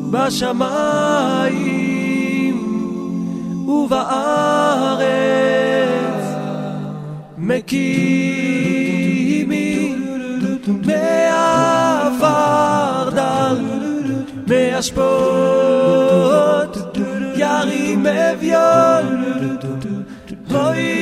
בשמיים ובארץ מקימי מעפר דל מאשפות ירים אביון אוי